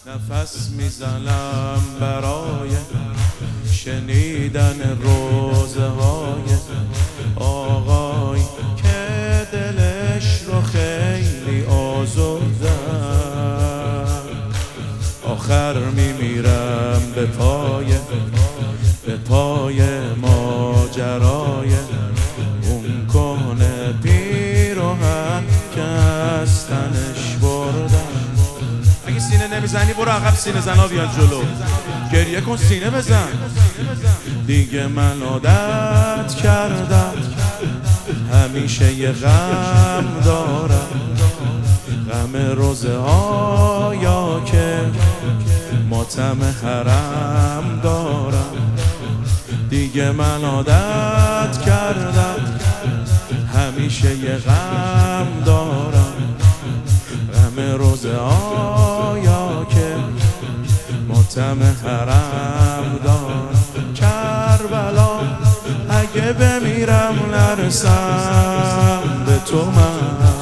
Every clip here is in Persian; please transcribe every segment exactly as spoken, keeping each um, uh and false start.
نفس میزنم برای شنیدن روزه های آقای که دلش رو خیلی آزردم. آخر میمیرم به پای به پای ماجرای اون کهنه پیراهن که از تنش بردم. اگه سینه نمیزنی برو عقب، سینه زنا بیان جلو، گریه کن سینه بزن. دیگه من عادت کردم همیشه یه غم دارم، غم روزه هایا که ماتم حرم دارم. دیگه من عادت کردم همیشه یه غم دارم، غم روزه هایا که ماتم حرم دارم. کربلا اگه بمیرم نرسم به تو من،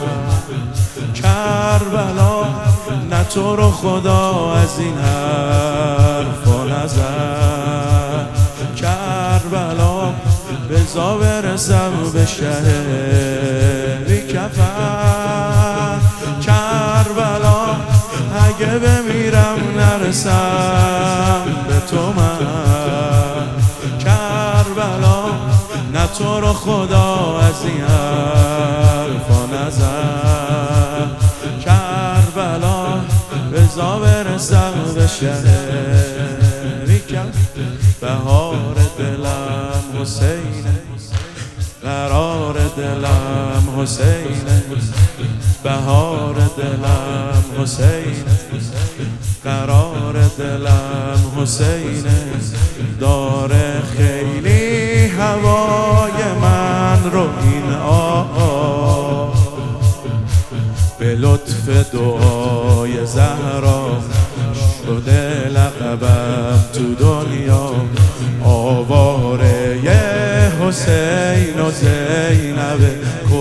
کربلا نه تو رو خدا از این حرفا نزن. کربلا بزا برسم به شهر کفن. کربلا اگه بمیرم نرسم به تو من، کربلا نه تو رو خدا از این حرفا نزن. کربلا بزا برسم به شهری کفن. بهار دلم حسینه، قرار دلم حسینه، بهار دلم حسینه، قرار دلم حسینه. داره خیلی هوای من رو این آقا، به لطف دعای زهرا شده لقبم تو دنیا. آواره حسین و زینب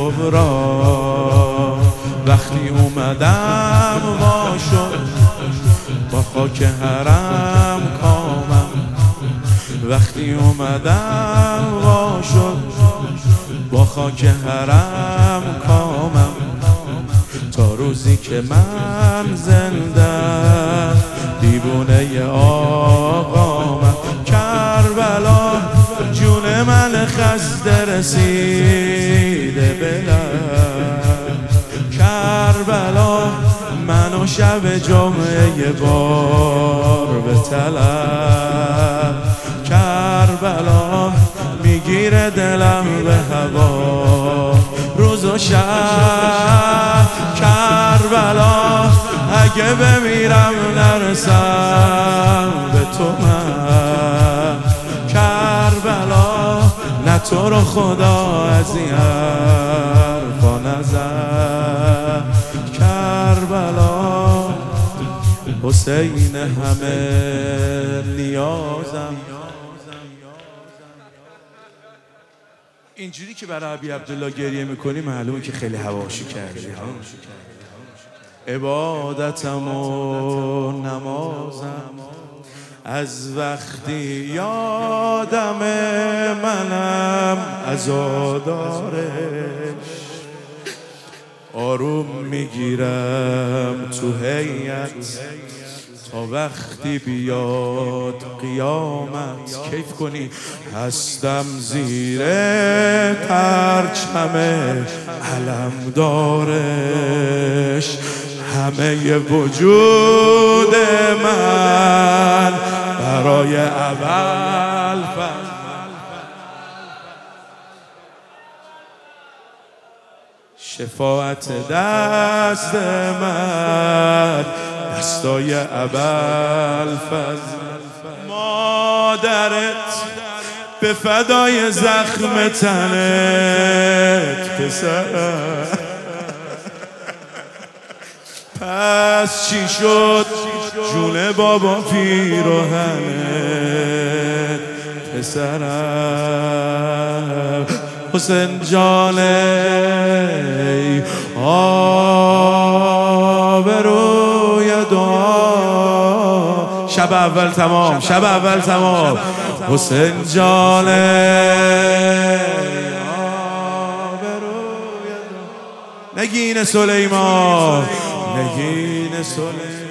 کبرا، وقتی اومدم وا شد با خاک حرم کامم. وقتی اومدم وا شد با خاک حرم کامم. تا روزی که من زنده دیوونه آقامم. کربلا جون من خسته رسیده بلم. کربلا منو شب جمعه بار به طلب. کربلا میگیره دلم به هوا روز و شب. کربلا اگه بمیرم نرسم به تو من، کربلا نه تو رو خدا از این حرفا نزن. کربلا حسین همه نیازم. اینجوری که برای ابی عبدالله گریه میکنی معلومه که خیلی هواشی کردی. عبادتم و نمازم از وقتی یادم منم عزادارش. آروم میگیرم تو هیئت تا وقتی بیاد قیامت. کیف کنی هستم زیر پرچم علمدارش. همه وجود من برای اول شفاعت دست من، دستای ابوالفضل. مادرت به فدای زخم تنت پسر. پس چی شد جون بابا پیراهنت پسرم؟ حسین جان ای آبروی دعا شب اول تمام، شب اول تمام. حسین جانه نگین سلیمان، نگین سلیمان.